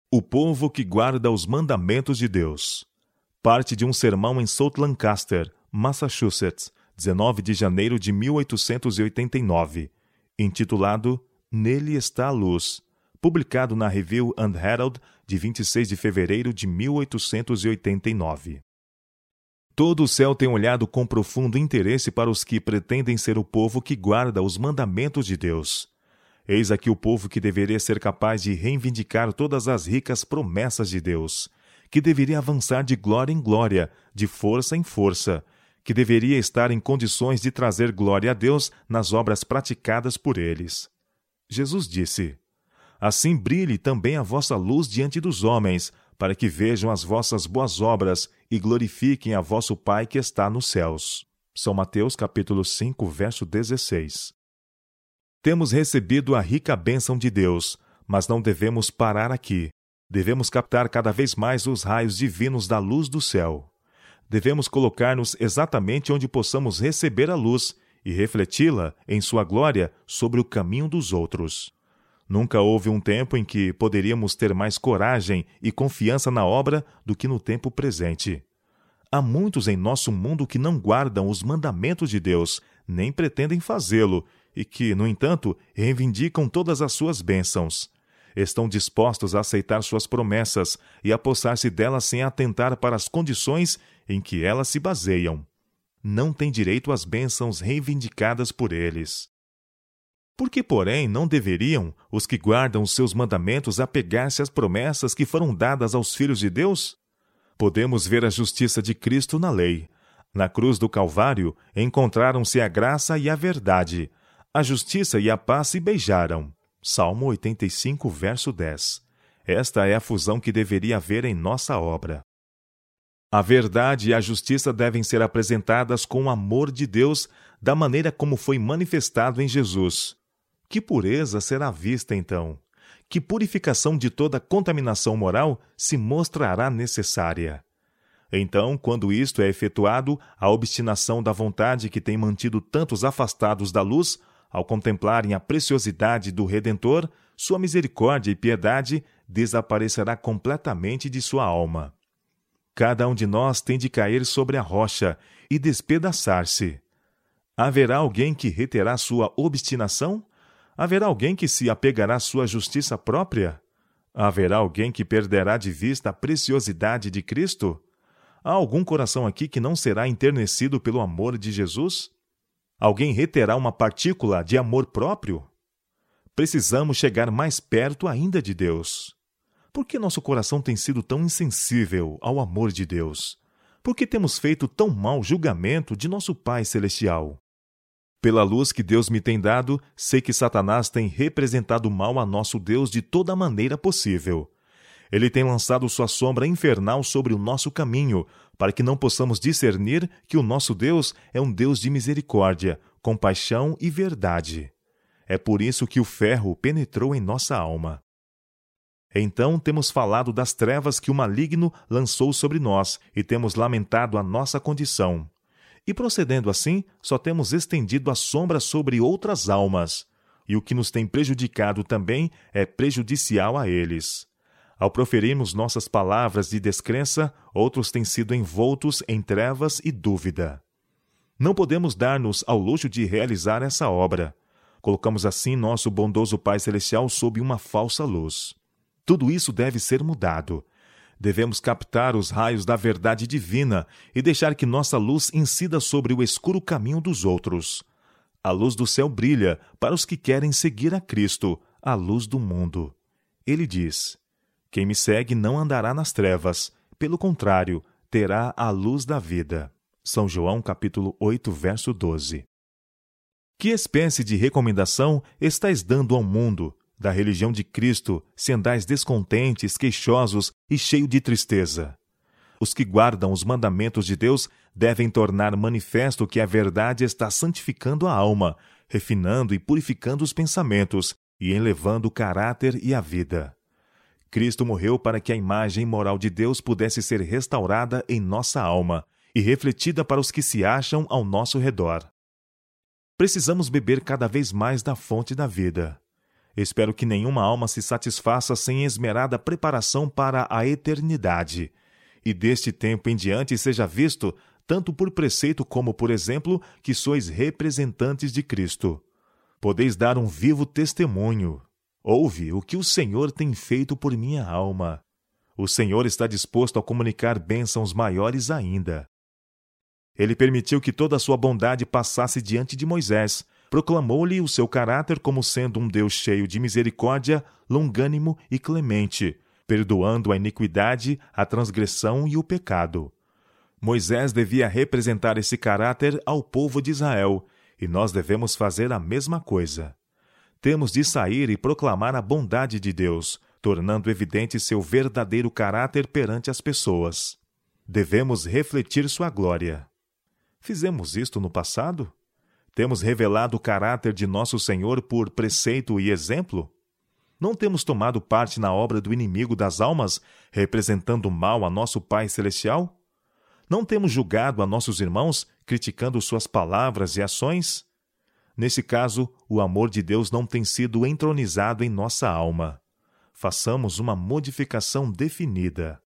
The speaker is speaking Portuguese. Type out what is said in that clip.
O povo que guarda os mandamentos de Deus. Parte de um sermão em South Lancaster, Massachusetts, 19 de janeiro de 1889, intitulado Nele está a Luz, publicado na Review and Herald de 26 de fevereiro de 1889. Todo o céu tem olhado com profundo interesse para os que pretendem ser o povo que guarda os mandamentos de Deus. Eis aqui o povo que deveria ser capaz de reivindicar todas as ricas promessas de Deus, que deveria avançar de glória em glória, de força em força, que deveria estar em condições de trazer glória a Deus nas obras praticadas por eles. Jesus disse: Assim brilhe também a vossa luz diante dos homens, para que vejam as vossas boas obras e glorifiquem a vosso Pai que está nos céus. São Mateus capítulo 5, verso 16. Temos recebido a rica bênção de Deus, mas não devemos parar aqui. Devemos captar cada vez mais os raios divinos da luz do céu. Devemos colocar-nos exatamente onde possamos receber a luz e refleti-la em sua glória sobre o caminho dos outros. Nunca houve um tempo em que poderíamos ter mais coragem e confiança na obra do que no tempo presente. Há muitos em nosso mundo que não guardam os mandamentos de Deus, nem pretendem fazê-lo, e que, no entanto, reivindicam todas as suas bênçãos. Estão dispostos a aceitar suas promessas e apossar-se delas sem atentar para as condições em que elas se baseiam. Não têm direito às bênçãos reivindicadas por eles. Por que, porém, não deveriam os que guardam os seus mandamentos apegar-se às promessas que foram dadas aos filhos de Deus? Podemos ver a justiça de Cristo na lei. Na cruz do Calvário, encontraram-se a graça e a verdade. A justiça e a paz se beijaram. Salmo 85, verso 10. Esta é a fusão que deveria haver em nossa obra. A verdade e a justiça devem ser apresentadas com o amor de Deus, da maneira como foi manifestado em Jesus. Que pureza será vista, então? Que purificação de toda contaminação moral se mostrará necessária? Então, quando isto é efetuado, a obstinação da vontade que tem mantido tantos afastados da luz, ao contemplarem a preciosidade do Redentor, sua misericórdia e piedade desaparecerá completamente de sua alma. Cada um de nós tem de cair sobre a rocha e despedaçar-se. Haverá alguém que reterá sua obstinação? Haverá alguém que se apegará à sua justiça própria? Haverá alguém que perderá de vista a preciosidade de Cristo? Há algum coração aqui que não será enternecido pelo amor de Jesus? Alguém reterá uma partícula de amor próprio? Precisamos chegar mais perto ainda de Deus. Por que nosso coração tem sido tão insensível ao amor de Deus? Por que temos feito tão mau julgamento de nosso Pai Celestial? Pela luz que Deus me tem dado, sei que Satanás tem representado mal a nosso Deus de toda maneira possível. Ele tem lançado sua sombra infernal sobre o nosso caminho, para que não possamos discernir que o nosso Deus é um Deus de misericórdia, compaixão e verdade. É por isso que o ferro penetrou em nossa alma. Então temos falado das trevas que o maligno lançou sobre nós e temos lamentado a nossa condição. E procedendo assim, só temos estendido a sombra sobre outras almas. E o que nos tem prejudicado também é prejudicial a eles. Ao proferirmos nossas palavras de descrença, outros têm sido envoltos em trevas e dúvida. Não podemos dar-nos ao luxo de realizar essa obra. Colocamos assim nosso bondoso Pai Celestial sob uma falsa luz. Tudo isso deve ser mudado. Devemos captar os raios da verdade divina e deixar que nossa luz incida sobre o escuro caminho dos outros. A luz do céu brilha para os que querem seguir a Cristo, a luz do mundo. Ele diz: Quem me segue não andará nas trevas, pelo contrário, terá a luz da vida. São João capítulo 8, verso 12. Que espécie de recomendação estais dando ao mundo, da religião de Cristo, se andais descontentes, queixosos e cheio de tristeza? Os que guardam os mandamentos de Deus devem tornar manifesto que a verdade está santificando a alma, refinando e purificando os pensamentos e elevando o caráter e a vida. Cristo morreu para que a imagem moral de Deus pudesse ser restaurada em nossa alma e refletida para os que se acham ao nosso redor. Precisamos beber cada vez mais da fonte da vida. Espero que nenhuma alma se satisfaça sem esmerada preparação para a eternidade, e deste tempo em diante seja visto, tanto por preceito como por exemplo, que sois representantes de Cristo. Podeis dar um vivo testemunho. Ouve o que o Senhor tem feito por minha alma. O Senhor está disposto a comunicar bênçãos maiores ainda. Ele permitiu que toda a sua bondade passasse diante de Moisés, proclamou-lhe o seu caráter como sendo um Deus cheio de misericórdia, longânimo e clemente, perdoando a iniquidade, a transgressão e o pecado. Moisés devia representar esse caráter ao povo de Israel, e nós devemos fazer a mesma coisa. Temos de sair e proclamar a bondade de Deus, tornando evidente seu verdadeiro caráter perante as pessoas. Devemos refletir sua glória. Fizemos isto no passado? Temos revelado o caráter de nosso Senhor por preceito e exemplo? Não temos tomado parte na obra do inimigo das almas, representando mal a nosso Pai Celestial? Não temos julgado a nossos irmãos, criticando suas palavras e ações? Nesse caso, o amor de Deus não tem sido entronizado em nossa alma. Façamos uma modificação definida.